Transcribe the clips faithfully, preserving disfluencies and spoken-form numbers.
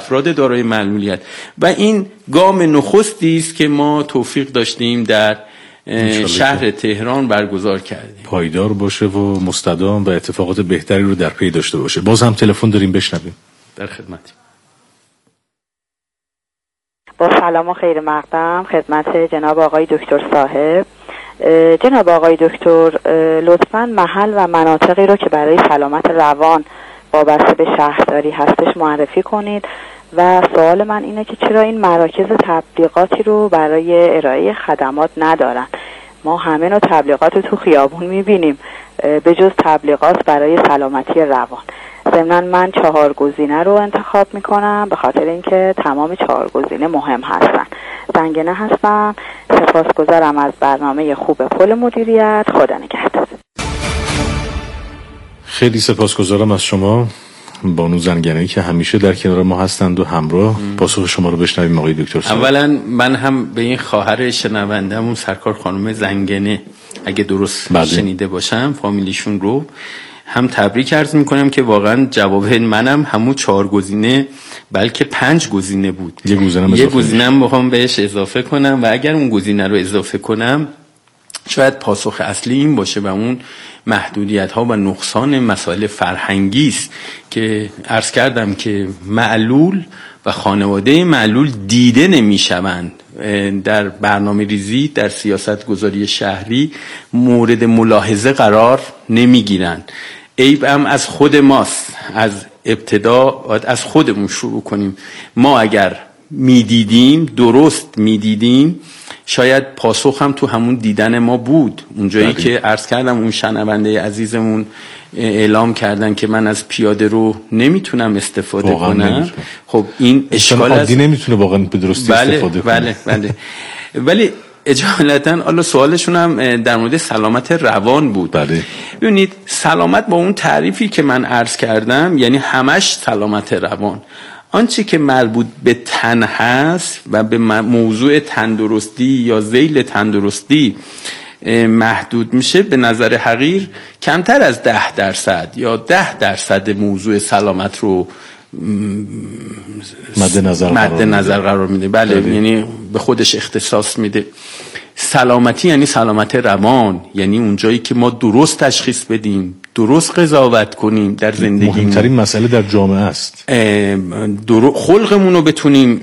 افراد دارای معلولیت و این گام نخستی است که ما توفیق داشتیم در شهر تهران برگزار کردیم. پایدار باشه و مستدام و اتفاقات بهتری رو در پی داشته باشه. باز هم تلفن داریم، بشنویم. در خدمتیم. با سلام و خیر مقدم خدمت جناب آقای دکتر صاحب. جناب آقای دکتر، لطفاً محل و مناطقی رو که برای سلامت روان وابسته به شهرداری هستش معرفی کنید و سوال من اینه که چرا این مراکز تبلیغاتی رو برای ارائه خدمات ندارن؟ ما همه نوع تبلیغات رو تو خیابون میبینیم به جز تبلیغات برای سلامتی روان. ضمناً من چهار گزینه رو انتخاب میکنم به خاطر اینکه تمام چهار گزینه مهم هستن. زنگنه هستم. سپاسگزارم از برنامه خوب پل مدیریت. خدا نگهدار. خیلی سپاسگزارم از شما بانو زنگنه‌ای که همیشه در کنار ما هستند و همراه. پاسخ شما رو بشنویم آقای دکتر صاحب. اولا من هم به این خواهر شنونده‌مون سرکار خانم زنگنه اگه درست بله. شنیده باشم فامیلیشون رو هم تبریک عرض میکنم که واقعا جواب منم همون چهار گزینه بلکه پنج گزینه بود. یه گزینه یه گزینه میخوام بهش اضافه کنم و اگر اون گزینه رو اضافه کنم شاید پاسخ اصلی این باشه و اون محدودیت ها و نقصان مسائل فرهنگی است که عرض کردم که معلول و خانواده معلول دیده نمیشوند در برنامه ریزی در سیاست گذاری شهری مورد ملاحظه قرار نمیگیرند. عیب هم از خود ماست. از ابتدا از خودمون شروع کنیم. ما اگر میدیدیم درست میدیدیم شاید پاسخ هم تو همون دیدن ما بود. اونجایی که عرض کردم اون شنونده عزیزمون اعلام کردن که من از پیاده رو نمیتونم استفاده کنم نمیتونه. خب این اشکال عادی نمیتونه واقعا به درستی بله استفاده کنه. بله بله ولی اجالتا حالا سوالشون هم در مورد سلامت روان بود. بله. ببینید سلامت با اون تعریفی که من عرض کردم یعنی همش سلامت روان. آنچه که مربوط به تن هست و به موضوع تندرستی یا ذیل تندرستی محدود میشه به نظر حقیر کمتر از ده درصد یا ده درصد موضوع سلامت رو مد نظر مد قرار, نظر قرار میده. بله, بله یعنی به خودش اختصاص میده. سلامتی یعنی سلامت روان، یعنی اونجایی که ما درست تشخیص بدیم، درست قضاوت کنیم در زندگی. مهمترین مسئله در جامعه است. خلقمون رو بتونیم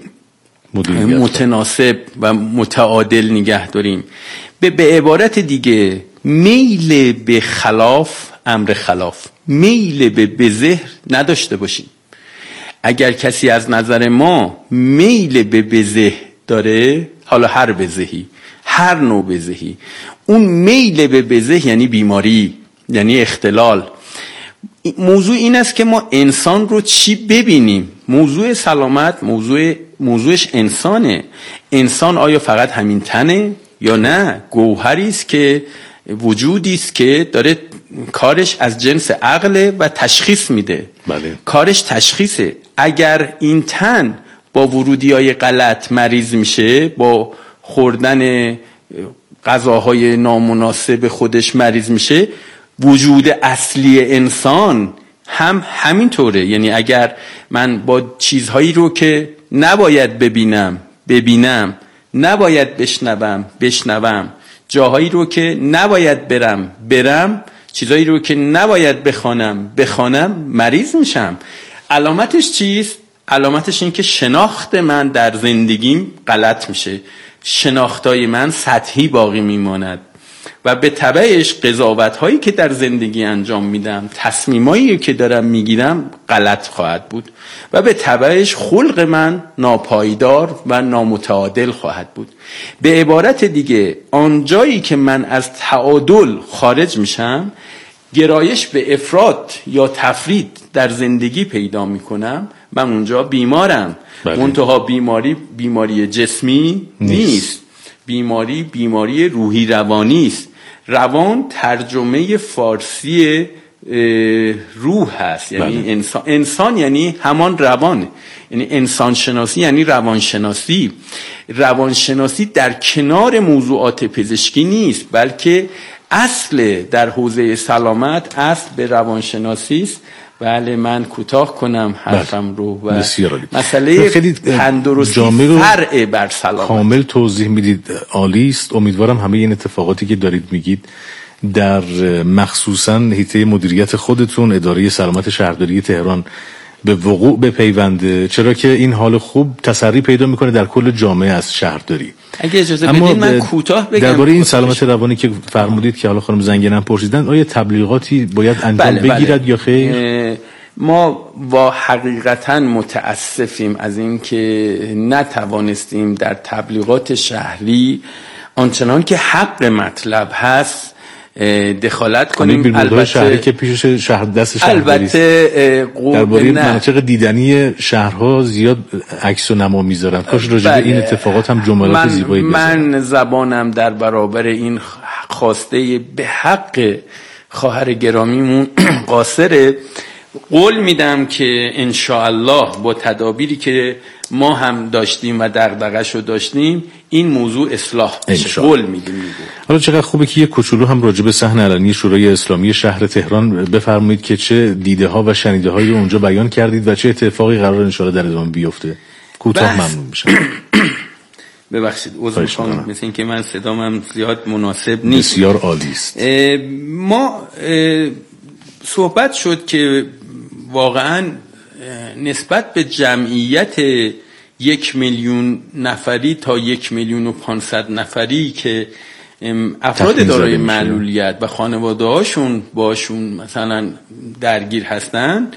متناسب و متعادل نگه داریم. به, به عبارت دیگه میل به خلاف امر خلاف، میل به بزه نداشته باشیم. اگر کسی از نظر ما میل به بزه داره، حالا هر بزهی، هر نوع بزهی، اون میل به بزه یعنی بیماری، یعنی اختلال. موضوع این است که ما انسان رو چی ببینیم. موضوع سلامت موضوع موضوعش انسانه. انسان آیا فقط همین تنه یا نه؟ گوهری است که وجودی است که داره کارش از جنس عقل و تشخیص میده. بله. کارش تشخیصه. اگر این تن با ورودی‌های غلط مریض میشه، با خوردن غذاهای نامناسب خودش مریض میشه، وجود اصلی انسان هم همینطوره. یعنی اگر من با چیزهایی رو که نباید ببینم ببینم، نباید بشنوم بشنوم، جاهایی رو که نباید برم برم، چیزهایی رو که نباید بخوانم بخوانم، مریض میشم. علامتش چیست؟ علامتش این که شناخت من در زندگیم غلط میشه، شناختای من سطحی باقی میماند و به تبعش قضاوت‌هایی که در زندگی انجام میدم، تصمیمایی که دارم میگیرم غلط خواهد بود و به تبعش خلق من ناپایدار و نامتعادل خواهد بود. به عبارت دیگه آنجایی که من از تعادل خارج میشم، گرایش به افراط یا تفرید در زندگی پیدا میکنم، من اونجا بیمارم. منتها بیماری بیماری جسمی نیست, نیست. بیماری بیماری روحی روانی است. روان ترجمه فارسی روح هست، یعنی بله. انسان. انسان یعنی همان روان، یعنی انسان شناسی یعنی روان شناسی. روان شناسی در کنار موضوعات پزشکی نیست، بلکه اصل در حوزه سلامت اصل به روانشناسی است بله من کوتاه کنم حرفم رو و مسئله خیلی تندرستی فرع بر سلامت کامل توضیح میدید، عالی است. امیدوارم همه این اتفاقاتی که دارید میگید در مخصوصا حیطه مدیریت خودتون اداره سلامت شهرداری تهران به وقوع بپیونده، چرا که این حال خوب تسری پیدا میکنه در کل جامعه از شهرداری. اگه اجازه بدید من کوتاه بگم درباره این سلامت روانی که فرمودید که حالا خانم زنگنه پرسیدن، آیا تبلیغاتی باید انجام بله بگیرد بله. یا خیر؟ ما با حقیقتا متاسفیم از این که نتوانستیم در تبلیغات شهری آنچنان که حق مطلب هست دخالت کنیم. البته شهری که پیش شهر دست شهرداری است. البته درباره مناطق دیدنی شهرها زیاد عکس و نما میذارن. کاش راجع به این اتفاقات هم جملات زیبایی بزنن. من زبانم در برابر این خواسته به حق خواهر گرامیمون قاصره. قول میدم که انشاءالله با تدابیری که ما هم داشتیم و دغدغه‌شو داشتیم این موضوع اصلاح بشه. قول میدیم. حالا چقدر خوبه که یک کوچولو هم راجع به صحن علنی شورای اسلامی شهر تهران بفرمایید که چه دیده ها و شنیده هایی رو اونجا بیان کردید و چه اتفاقی قرار انشاءالله در ادامه بیفته. کوتاه ممنون میشم. ببخشید عذر میخوام، مثل این که من صدامم زیاد مناسب نیست. بسیار عالی است. ما صحبت شد که واقعا نسبت به جمعیت یک میلیون نفری تا یک میلیون و پانصد نفری که افراد دارای معلولیت و خانواده هاشون باشون مثلا درگیر هستن،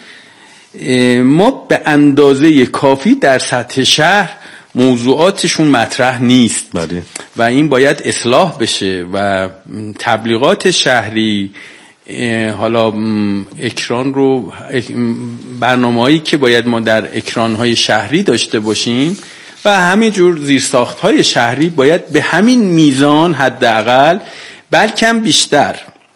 ما به اندازه کافی در سطح شهر موضوعاتشون مطرح نیست بله. و این باید اصلاح بشه و تبلیغات شهری، حالا اکران رو برنامه‌هایی که باید ما در اکران‌های شهری داشته باشیم و همین جور زیرساخت‌های شهری باید به همین میزان حداقل بلکه بیشتر،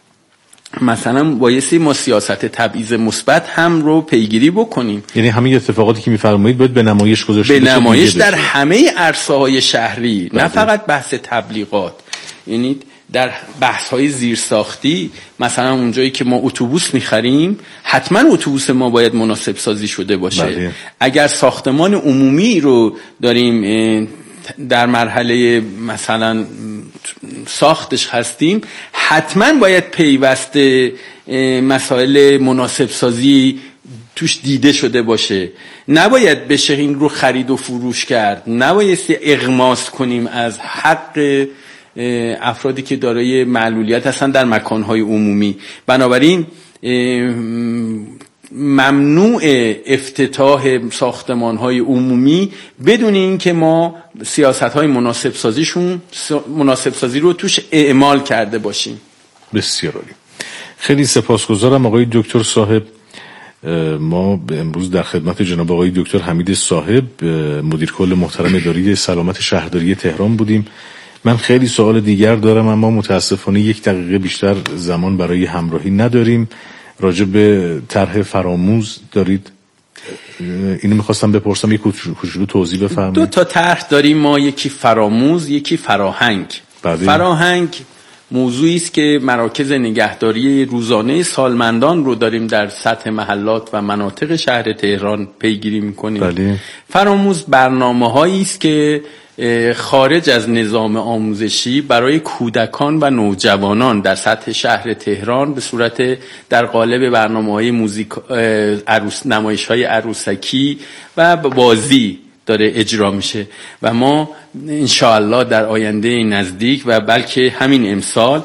مثلا بایستی ما سیاست تبعیض مثبت هم رو پیگیری بکنیم. یعنی همین اتفاقاتی که می‌فرمایید باید به نمایش گذاشته بشه، به نمایش در همه عرصه‌های شهری بله. نه فقط بحث تبلیغات، یعنی در بحث‌های زیرساختی مثلا اونجایی که ما اتوبوس می‌خریم حتما اتوبوس ما باید مناسب سازی شده باشه بله. اگر ساختمان عمومی رو داریم در مرحله مثلا ساختش هستیم حتما باید پیوسته مسائل مناسب سازی توش دیده شده باشه، نباید بشه این رو خرید و فروش کرد، نباید اغماس کنیم از حق افرادی که دارای معلولیت هستن در مکانهای عمومی. بنابراین ممنوع افتتاح ساختمانهای عمومی بدون این که ما سیاست‌های مناسب سازیشون مناسب سازی رو توش اعمال کرده باشیم. بسیار عالی. خیلی سپاسگزارم آقای دکتر صاحب. ما امروز در خدمت جناب آقای دکتر حمید صاحب مدیر کل محترم اداره سلامت شهرداری تهران بودیم. من خیلی سوال دیگر دارم اما متاسفانه یک دقیقه بیشتر زمان برای همراهی نداریم. راجع به طرح فراموز دارید، اینو میخواستم بپرسم، یک کوچولو توضیح بفرمایید. دو تا طرح داریم ما، یکی فراموز یکی فراهنگ. بله. فراهنگ موضوعی است که مراکز نگهداری روزانه سالمندان رو داریم در سطح محلات و مناطق شهر تهران پیگیری میکنیم. بله. فراموز برنامه‌هایی است که خارج از نظام آموزشی برای کودکان و نوجوانان در سطح شهر تهران به صورت در قالب برنامه‌های موزیک عروس نمایش‌های عروسکی و بازی داره اجرا میشه و ما انشاءالله در آینده نزدیک و بلکه همین امسال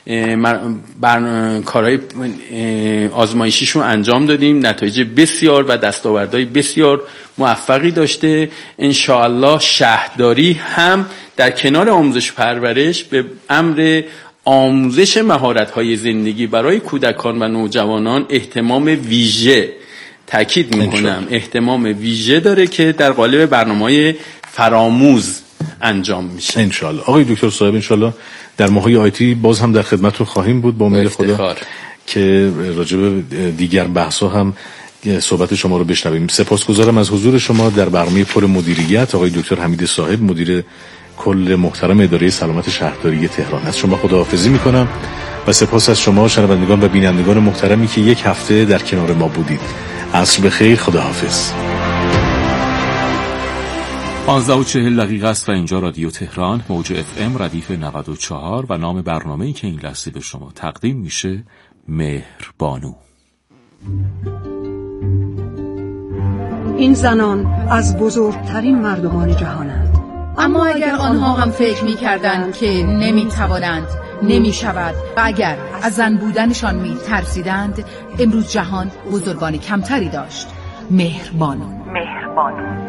بر کارهای آزمایشیشون انجام دادیم، نتایج بسیار و دستاوردهای بسیار موفقی داشته. انشاءالله شهرداری هم در کنار آموزش پرورش به امر آموزش مهارت‌های زندگی برای کودکان و نوجوانان اهتمام ویژه، تاکید میکنم اهتمام ویژه داره که در قالب برنامه‌های فراموز انجام میشه انشالله. آقای دکتر صاحب انشالله در ماهای آیتی باز هم در خدمتتون خواهیم بود با امید خدا که راجع به دیگر بحث‌ها هم صحبت شما رو بشنویم. سپاسگزارم از حضور شما در برنامه پر مدیریت. آقای دکتر حمید صاحب مدیر کل محترم اداره سلامت شهرداری تهران. از شما خداحافظی میکنم و سپاس از شما شنوندگان و بینندگان محترمی که یک هفته در کنار ما بودید. عصر بخیر، خداحافظ. پانزده و چهل دقیقه است و اینجا رادیو تهران، موج اف ام ردیف نود و چهار و نام برنامه‌ای که این لحظه به شما تقدیم میشه مهربانو. این زنان از بزرگترین مردمان جهانند، اما اگر آنها هم فکر می‌کردند که نمی‌توانند، نمی‌شود و اگر از زن بودنشان می‌ترسیدند، امروز جهان بزرگان کمتری داشت. مهربانو. مهربانو.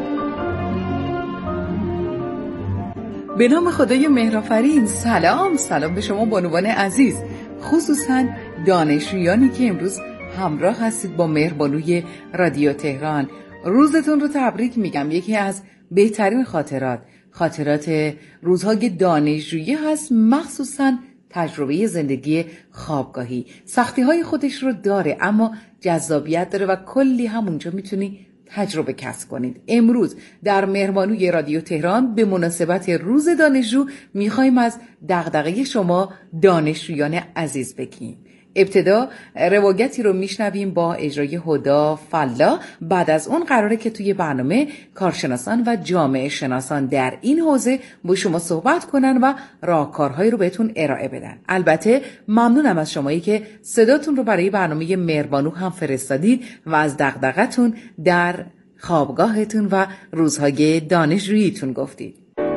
به نام خدای مهرآفرین. سلام سلام به شما بانوان عزیز، خصوصا دانشجویانی که امروز همراه هستید با مهربانوی رادیو تهران. روزتون رو تبریک میگم. یکی از بهترین خاطرات خاطرات روزهای دانشجویی هست، مخصوصا تجربه زندگی خوابگاهی. سختی های خودش رو داره اما جذابیت داره و کلی همونجا میتونی تجربه کسب کنید. امروز در مهربانوی رادیو تهران به مناسبت روز دانشجو میخوایم از دغدغه شما دانشجویان عزیز بگیم. ابتدا روایتی رو میشنویم با اجرای هدا فلا. بعد از اون قراره که توی برنامه کارشناسان و جامعه شناسان در این حوزه با شما صحبت کنن و راهکارهایی رو بهتون ارائه بدن. البته ممنونم از شمایی که صداتون رو برای برنامه مهربانو هم فرستادید و از دغدغتون در خوابگاهتون و روزهای دانشجوییتون گفتید.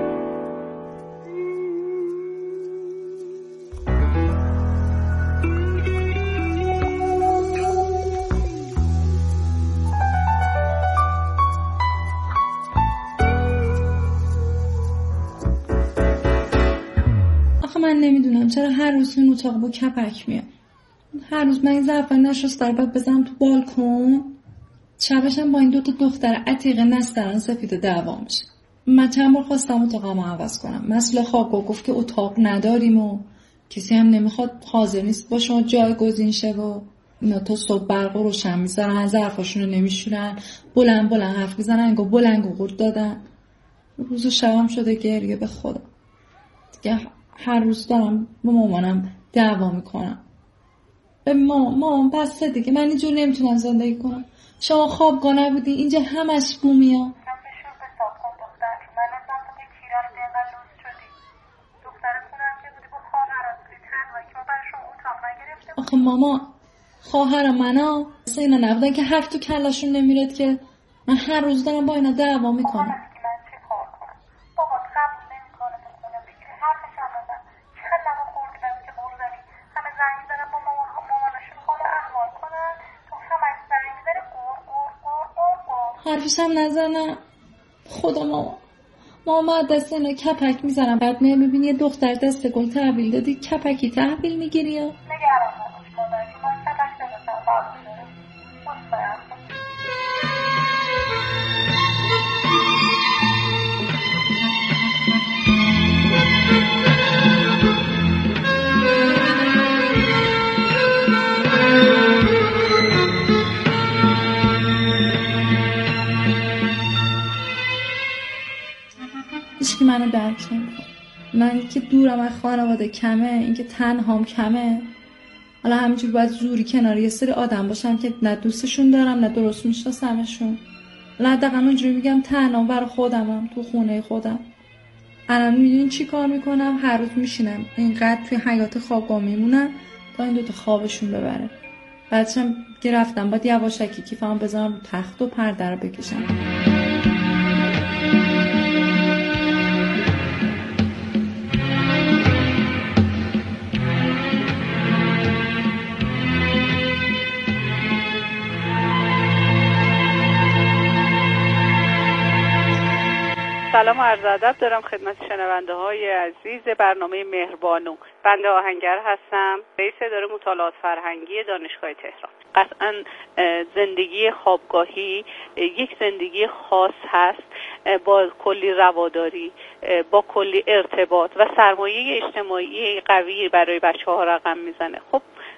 من نمیدونم چرا هر روز این اتاق با کپک میاد. هر روز من این ظرفای نشست در بعد بزنم تو بالکن، شبشم با این دوتا دختر عتیق نسترن سفید دعوا میشه. من چند بار خواستم اتاقم عوض کنم، مسئول خوابگاه گفت که اتاق نداریم و کسی هم نمیخواد، حاضر نیست با شما جایگزین شه و اینا تا صبح برق روشن میذارن، ظرفاشون رو نمیشورن، بلند بلند حرف میزنن، انگار بلند گورد دادن. روز و شبم شده گریه به خدا. دیگه هر روز دارم با مامانم دعوا میکنم. به مامان مامان بسته دیگه، من اینجور نمیتونم زندگی کنم. شما خوابگاه نبودی، اینجا همش بومیا. من بشور به ساب کن دختر چون من ازم تو که تیران دینقدر دوست شدی. دختر خونم که بودی با خواهرم بودی تنهایی که ما برای شما اتاق نگرفته بودی. آخه ماما خواهرم منا مثل اینا نبودن که حرف تو کلشون نمیرد که من هر روز دارم با اینا دعوا میکنم. حرفش هم نزنم. خدا ماما ماما دست اینا کپک میزنم، بعد میای میبینی یه دختر دست گل تحویل دادی کپکی تحویل میگیری یا نگرم نباش مادری، من کپک نمیزنم قبول دارم. هیچکی منو درک نمیکنه. من که دورم از خانواده کمه، اینکه تنهام کمه، حالا همینجور باید زوری کنار یه سری آدم باشم که نه دوستشون دارم نه درست میشناسمشون. نه دقیقا اونجوری میگم تنهام برای خودمم تو خونه خودم. الان میدونین چی کار میکنم؟ هر روز میشینم اینقدر توی حیات خوابگاه میمونم تا این دوتا خوابشون ببره. بعدش هم که رفتم باید یواشکی کیفم بذارم رو تخت و پرده رو بکشم. سلام و عرض ادب دارم خدمت شنونده های عزیز برنامه مهربانو. بنده آهنگر هستم، رئیس اداره مطالعات فرهنگی دانشگاه تهران. قطعا زندگی خوابگاهی یک زندگی خاص هست با کلی رواداری، با کلی ارتباط و سرمایه اجتماعی قوی برای بچه‌ها رقم میزنه. خب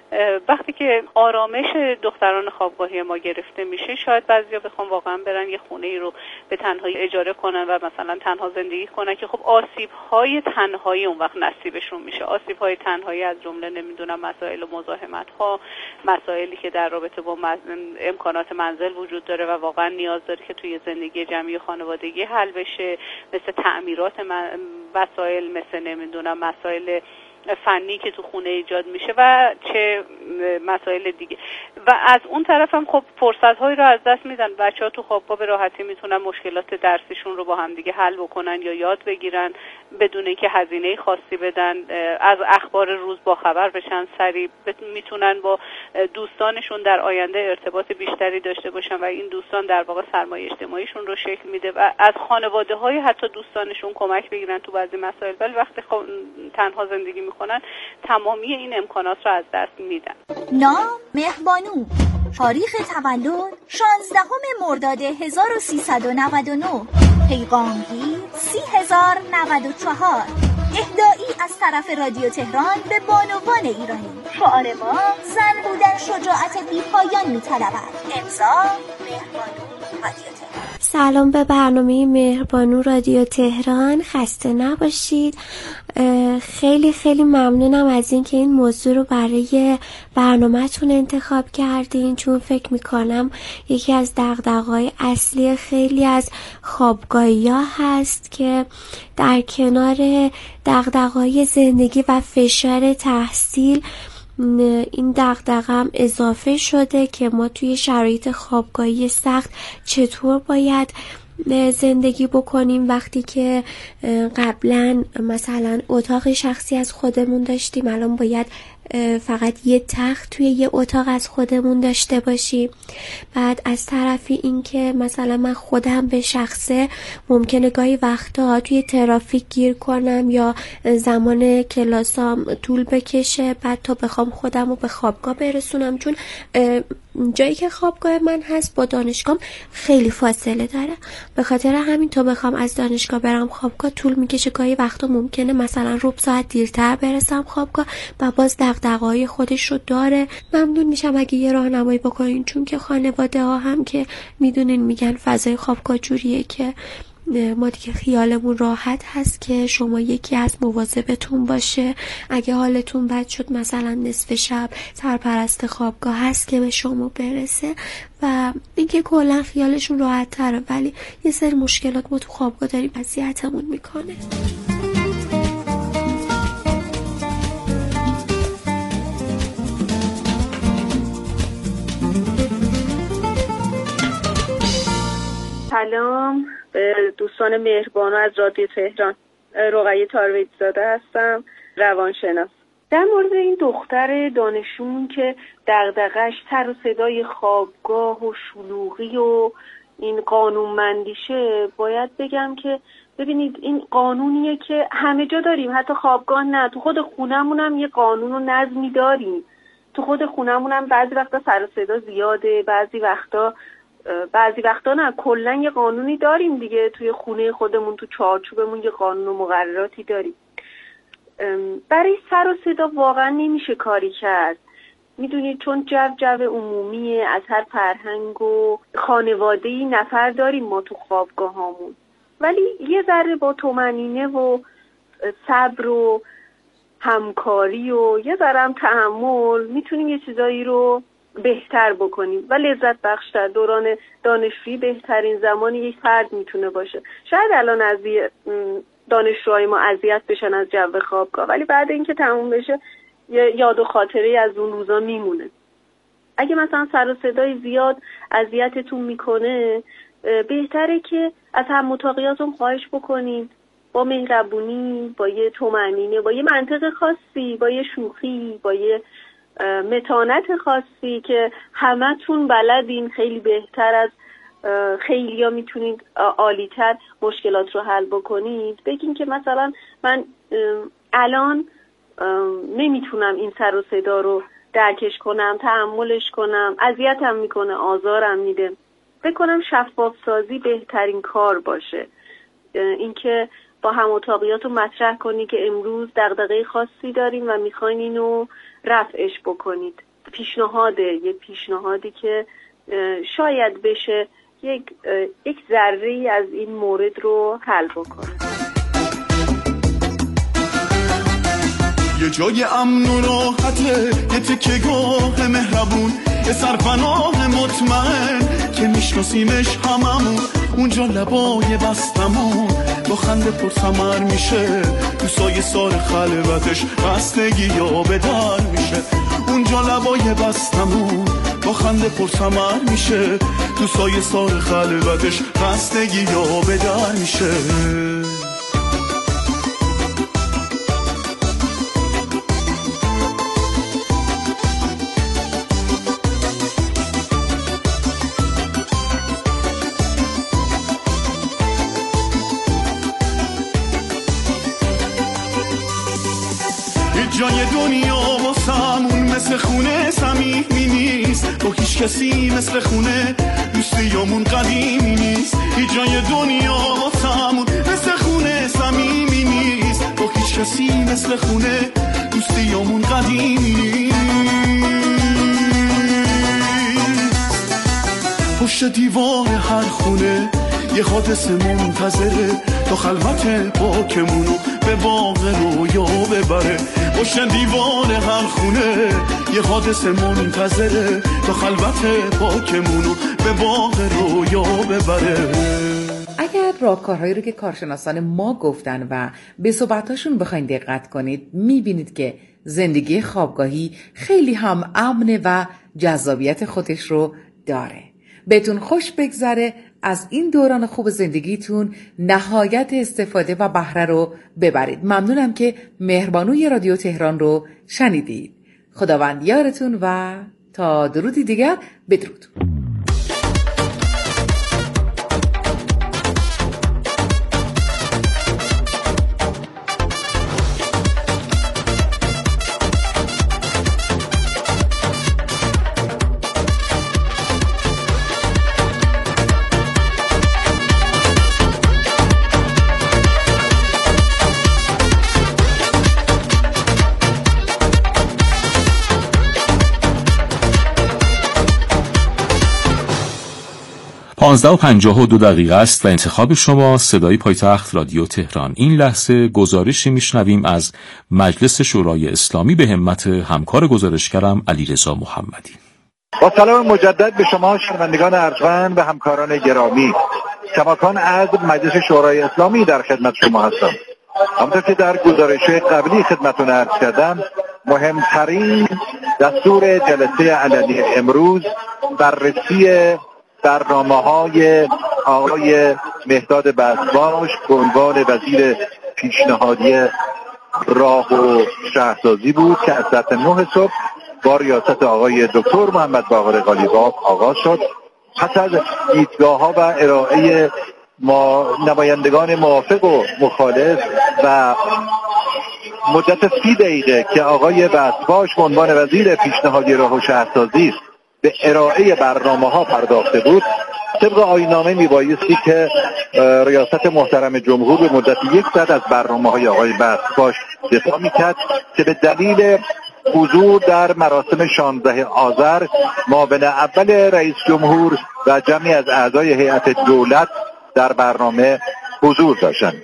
وقتی که آرامش دختران خوابگاهی ما گرفته میشه، شاید بعضیا بخوام واقعا برن یه خونه ای رو به تنهایی اجاره کنن و مثلا تنها زندگی کنن که خب آسیب‌های تنهایی اون وقت نصیبشون میشه. آسیب‌های تنهایی از جمله نمیدونم مسائل مزاحمت‌ها، مسائلی که در رابطه با امکانات منزل وجود داره و واقعا نیاز داره که توی زندگی جمعی و خانوادگی حل بشه، مثل تعمیرات وسایل، مثل نمیدونم مسائل فنی که تو خونه ایجاد میشه و چه مسائل دیگه. و از اون طرف هم خب فرصت‌هایی رو از دست میدن. بچه‌ها تو خوابگاه به راحتی میتونن مشکلات درسیشون رو با هم دیگه حل بکنن یا یاد بگیرن بدون اینکه هزینه خاصی بدن، از اخبار روز با خبر بشن، سریع میتونن با دوستانشون در آینده ارتباط بیشتری داشته باشن و این دوستان در واقع سرمایه اجتماعیشون رو شکل میده و از خانواده‌های حتی دوستانشون کمک بگیرن تو بعضی مسائل. ولی وقتی خب تنها زندگی میکنن تمامی این امکانات رو از دست میدن. نام مهربانو، تاریخ تولد شانزدهم مرداد هزار و سیصد و نود و نه، پیغامگیر سی هزار و نود و چهار، اهدایی از طرف رادیو تهران به بانوان ایرانی. شعار ما زن بودن شجاعت بی پایان می‌طلبد. امضا مهربانو رادیو تهران. سلام به برنامه مهربانو رادیو تهران، خسته نباشید. خیلی خیلی ممنونم از اینکه این موضوع رو برای برنامه‌تون انتخاب کردین، چون فکر میکنم یکی از دغدغه‌های اصلی خیلی از خوابگاهی‌ها هست که در کنار دغدغه‌های زندگی و فشار تحصیل این دغدغه هم اضافه شده که ما توی شرایط خوابگاهی سخت چطور باید زندگی بکنیم وقتی که قبلا مثلا اتاق شخصی از خودمون داشتیم، الان باید فقط یه تخت توی یه اتاق از خودمون داشته باشیم. بعد از طرفی این که مثلا من خودم به شخصه ممکنه گاهی وقتا توی ترافیک گیر کنم یا زمان کلاسام طول بکشه بعد تا بخوام خودم رو به خوابگاه برسونم، چون جایی که خوابگاه من هست با دانشگاه خیلی فاصله داره. به خاطر همین تا بخوام از دانشگاه برم خوابگاه طول میکشه، گاهی وقتا ممکنه مثلا ربع ساعت دیرتر برسم خوابگاه و باز دغدغه‌های خودش رو داره. ممنون میشم اگه یه راهنمایی بکنین، چون که خانواده ها هم که میدونین میگن فضای خوابگاه جوریه که ما دیگه خیالمون راحت هست که شما یکی از مواظبتون باشه. اگه حالتون بد شد مثلا نصف شب سرپرست خوابگاه هست که به شما برسه و اینکه کلا خیالشون راحت تره. ولی یه سری مشکلات ما تو خوابگاه داریم اذیتمون میکنه. سلام به دوستان مهربانو از رادیو تهران. رقیه تارویج زاده هستم، روانشناس. در مورد این دختر دانشجومون که دغدغه‌اش سر و صدای خوابگاه و شلوغی و این قانونمندیشه، باید بگم که ببینید این قانونیه که همه جا داریم، حتی خوابگاه نه، تو خود خونمون هم یه قانون و نظمی داریم. تو خود خونمون هم بعضی وقتا سر و صدا زیاده، بعضی وقتا بعضی وقتا نه، کلا یه قانونی داریم دیگه. توی خونه خودمون تو چارچوبمون یه قانون و مقرراتی داریم. برای سر و صدا واقعا نمیشه کاری کرد، میدونید، چون جو جو عمومیه، از هر فرهنگ و خانواده‌ای نفر داریم ما تو خوابگاه هامون. ولی یه ذره با طمأنینه و صبر و همکاری و یه ذره هم تحمل میتونیم یه چیزایی رو بهتر بکنیم و لذت بخشتر. دوران دانشجویی بهترین زمانی یک فرد میتونه باشه. شاید الان از دانشجوهای ما اذیت بشن از جو خوابگاه، ولی بعد اینکه تموم بشه یه یاد و خاطره از اون روزا میمونه. اگه مثلا سر و صدای زیاد اذیتتون میکنه، بهتره که از هم اتاقیاتون خواهش بکنید با مهربونی، با یه طمأنینه، با یه منطق خاصی، با یه شوخی، با یه متانت خاصی که همتون بلدین، خیلی بهتر از خیلی ها میتونید عالی‌تر مشکلات رو حل بکنید. بگین که مثلا من الان نمیتونم این سر و صدا رو درکش کنم، تحملش کنم، اذیتم میکنه، آزارم میده. بکنم شفاف سازی بهترین کار باشه. اینکه با هم اتاقیاتو مطرح کنی که امروز دغدغه خاصی داریم و میخواین اینو رفعش بکنید. پیشنهاده یه پیشنهادی که شاید بشه یک یک ذره‌ای از این مورد رو حل بکنه. یه جای امن و راحته، یه تکه گاه مهربون، یه سرپناه مطمئن که میشناسیمش هممون. اونجا لبای بستمون با خنده پرثمر میشه، تو سایه سار خلوتش خستگی یا بدر میشه. اونجا لبای بستمون با خنده پرثمر میشه، تو سایه سار خلوتش خستگی یا بدر میشه. جای دنیا واسمون مثل خونه صمیمی نیست، با هیچ کسی مثل خونه دوستیامون قدیمی نیست. هیچ جای دنیا واسمون مثل خونه صمیمی نیست، با هیچ کسی مثل خونه دوستیامون قدیمی نیست. پشت دیوار هر خونه یه حادثه منتظره، تا خلوت پاکمونو به باغ رویا ببره. پشت دیوار هر خونه یه حادثه منتظره، تا خلوت پاکمونو به باغ رویا ببره. اگر راهکارهایی رو که کارشناسان ما گفتن و به صحبتاشون بخواین دقت کنید، میبینید که زندگی خوابگاهی خیلی هم امنه و جذابیت خودش رو داره. بهتون خوش بگذره، از این دوران خوب زندگیتون نهایت استفاده و بهره رو ببرید. ممنونم که مهربانوی رادیو تهران رو شنیدید. خداوند یارتون و تا درودی دیگر، بدرود. پانزده و پنجاه و دو دقیقه است و انتخاب شما صدای پایتخت رادیو تهران. این لحظه گزارشی میشنویم از مجلس شورای اسلامی به همت همکار گزارشگرم علیرضا محمدی. با سلام مجدد به شما شنوندگان ارجمند و همکاران گرامی، کماکان از مجلس شورای اسلامی در خدمت شما هستم. همونطور که در گزارش قبلی خدمتتون عرض کردم، مهمترین دستور جلسه علنی امروز بررسی برنامه‌های آقای مهداد بسطاش به عنوان وزیر پیشنهادی راه و شهرسازی بود که از ساعت نه صبح با ریاست آقای دکتر محمد باقر قالیباف آغاز شد. پس از دیدگاه‌ها و ارائه ما نمایندگان موافق و مخالف و مدت سی دقیقه که آقای بسطاش به عنوان وزیر پیشنهادی راه و شهرسازی به ارائه برنامه ها پرداخته بود، طبق آیین‌نامه میبایستی که ریاست محترم جمهور به مدت یک ساعت از برنامه های آقای بسطاش دفاع میکرد که به دلیل حضور در مراسم شانزده آذر معاون اول رئیس جمهور و جمعی از اعضای هیئت دولت در برنامه حضور داشتند.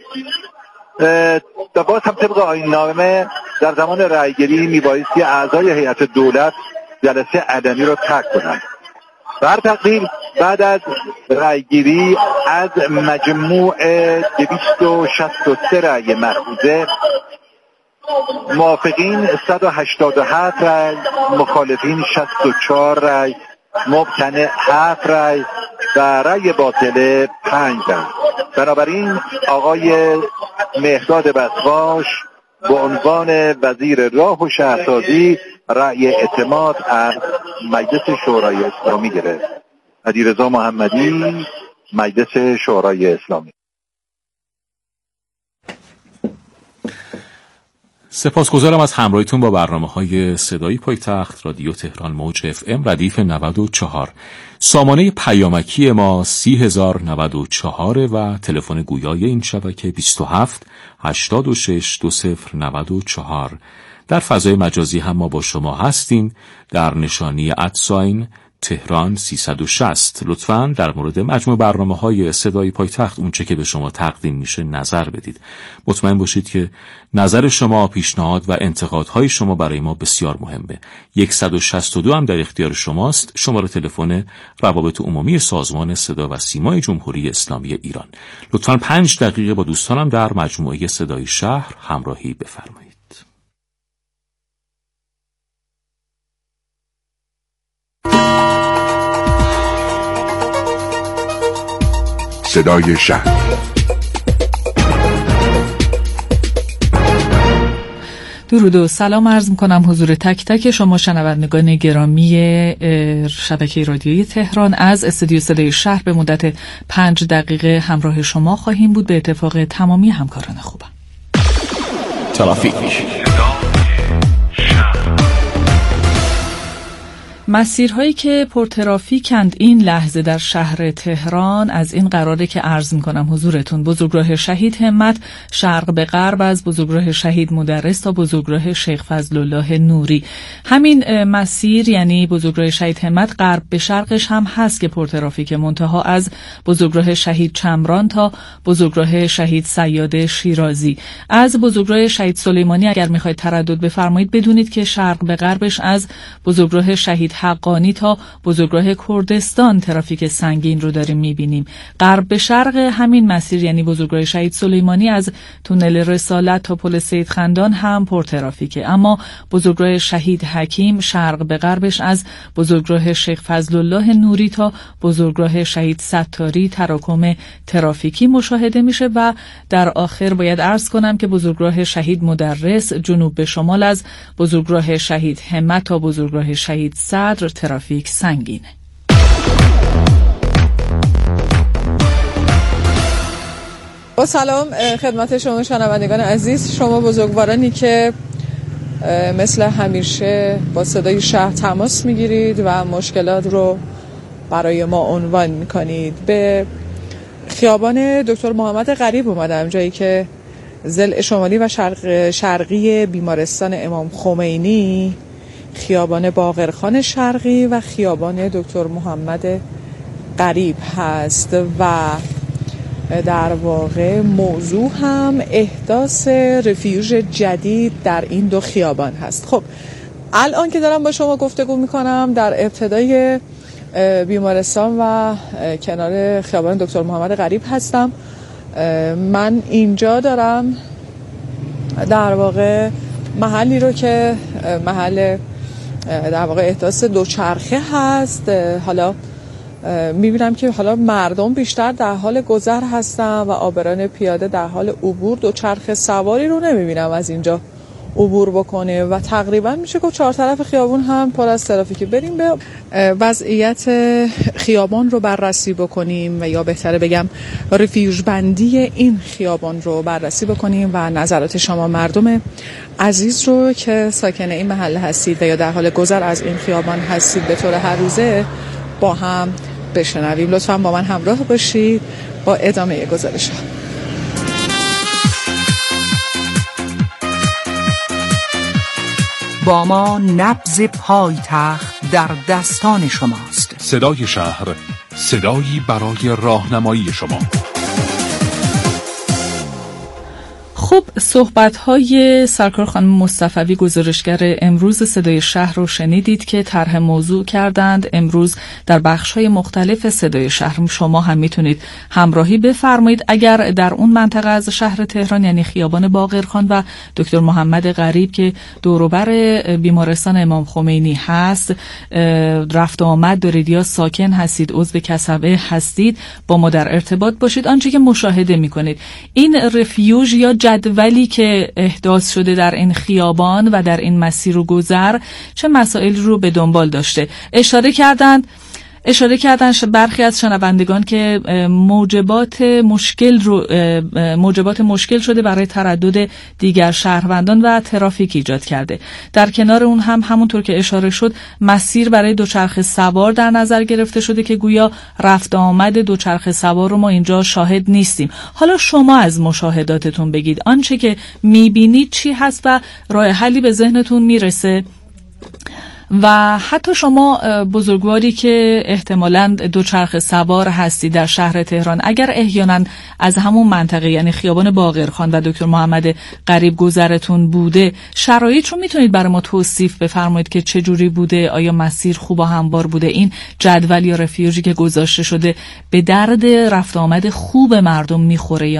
و باز هم طبق آیین‌نامه در زمان رأیگیری میبایستی اعضای هیئت دولت جلسه علنی رو ترک کنند. بر تقدیر بعد از رأیگیری از مجموع دویست و شصت و سه رأی مأخوذه، موافقین صد و هشتاد و هفت رأی، مخالفین شصت و چهار رأی، ممتنع هفت رأی و رأی باطل پنج رأی. بنابراین آقای مهداد بسطاش به عنوان وزیر راه و شهرسازی رأی اعتماد از مجلس شورای اسلامی گرفت. علیرضا محمدی، مجلس شورای اسلامی. سپاسگزارم از همراهیتون با برنامه‌های صدای پایتخت رادیو تهران موج اف ام ردیف نود و چهار. سامانه پیامکی ما سی هزار و نود و چهار و تلفن گویای این شبکه بیست و هفت هشتاد و شش دو صفر نود و چهار. در فضای مجازی هم ما با شما هستیم در نشانی ادساین تهران سیصد و شصت. لطفاً در مورد مجموع برنامه‌های صدای پایتخت اونچه که به شما تقدیم میشه نظر بدید. مطمئن باشید که نظر شما، پیشنهاد و انتقادهای شما برای ما بسیار مهمه. صد و شصت و دو هم در اختیار شماست، شماره تلفن روابط عمومی سازمان صدا و سیمای جمهوری اسلامی ایران. لطفاً پنج دقیقه با دوستانم در مجموعه صدای شهر همراهی بفرمایید. صدای شهر. درود و سلام عرض میکنم حضور تک تک شما شنوندگان گرامی شبکه رادیویی تهران. از استودیو صدای شهر به مدت پنج دقیقه همراه شما خواهیم بود به اتفاق تمامی همکاران خوبم. ترافیک. مسیرهایی که پرترافیکند این لحظه در شهر تهران از این قراره که عرض میکنم حضورتون: بزرگراه شهید همت شرق به غرب از بزرگراه شهید مدرس تا بزرگراه شیخ فضل الله نوری. همین مسیر یعنی بزرگراه شهید همت غرب به شرقش هم هست که پرترافیک، منتها از بزرگراه شهید چمران تا بزرگراه شهید صیاد شیرازی. از بزرگراه شهید سلیمانی اگر میخواید تردد بفرمایید بدونید که شرق به غربش از بزرگراه شهید حقانی تا بزرگراه کردستان ترافیک سنگین رو داریم میبینیم. غرب به شرق همین مسیر یعنی بزرگراه شهید سلیمانی از تونل رسالت تا پل سید خندان هم پرترافیکه، اما بزرگراه شهید حکیم شرق به غربش از بزرگراه شیخ فضل الله نوری تا بزرگراه شهید ستاری تراکم ترافیکی مشاهده میشه. و در آخر باید عرض کنم که بزرگراه شهید مدرس جنوب به شمال از بزرگراه شهید همت تا بزرگراه شهید صدر ترافیک سنگینه. با سلام خدمت شما شنوندگان عزیز، شما بزرگوارانی که مثل همیشه با صدای شهر تماس میگیرید و مشکلات رو برای ما عنوان میکنید. به خیابان دکتر محمد غریب اومدم، جایی که ضلع شمالی و شرق شرقی بیمارستان امام خمینی، خیابان باقرخان شرقی و خیابان دکتر محمد غریب هست و در واقع موضوع هم احداث رفیوژ جدید در این دو خیابان هست. خب الان که دارم با شما گفتگو میکنم در ابتدای بیمارستان و کنار خیابان دکتر محمد غریب هستم. من اینجا دارم در واقع محلی رو که محل در واقع احداث دوچرخه هست، حالا میبینم که حالا مردم بیشتر در حال گذر هستن و عابران پیاده در حال عبور. دوچرخه سواری رو نمیبینم از اینجا عبور بکنه و تقریبا میشه که چهار طرف خیابون هم پر از ترافیکی. بریم به وضعیت خیابان رو بررسی بکنیم و یا بهتره بگم رفیوژ بندی این خیابان رو بررسی بکنیم و نظرات شما مردم عزیز رو که ساکن این محله هستید و یا در حال گذر از این خیابان هستید به طور هر روزه با هم بشنویم. لطفاً با من همراه باشید با ادامه گزارش ها. با ما نبض پایتخت در دستان شماست. صدای شهر، صدایی برای راهنمایی شما. خب صحبت‌های سرکار خانم مصطفوی گزارشگر امروز صدای شهر رو شنیدید که طرح موضوع کردند. امروز در بخش‌های مختلف صدای شهر شما هم میتونید همراهی بفرمایید. اگر در اون منطقه از شهر تهران یعنی خیابان باقرخان و دکتر محمد غریب که دوروبر بیمارستان امام خمینی هست رفت و آمد دارید یا ساکن هستید، عضو کسبه هستید، با ما در ارتباط باشید. آنچه که مشاهده میکنید این رفیوژ یا جدولی که احداث شده در این خیابان و در این مسیر و گذر چه مسائل رو به دنبال داشته. اشاره کردند اشاره کردن برخی از شنوندگان که موجبات مشکل رو موجبات مشکل شده برای تردد دیگر شهروندان و ترافیک ایجاد کرده. در کنار اون هم همونطور که اشاره شد مسیر برای دوچرخه سوار در نظر گرفته شده که گویا رفت آمد دوچرخه سوار رو ما اینجا شاهد نیستیم. حالا شما از مشاهداتتون بگید آنچه که میبینید چی هست و راه حلی به ذهنتون میرسه؟ و حتی شما بزرگواری که احتمالاً دوچرخه سوار هستی در شهر تهران، اگر احیانا از همون منطقه یعنی خیابان باقرخان و دکتر محمد غریب گذرتون بوده، شرایط رو میتونید برای ما توصیف بفرمایید که چه جوری بوده؟ آیا مسیر خوب و هموار بوده؟ این جدول یا رفیوژی که گذاشته شده به درد رفت آمد خوب مردم میخوره یا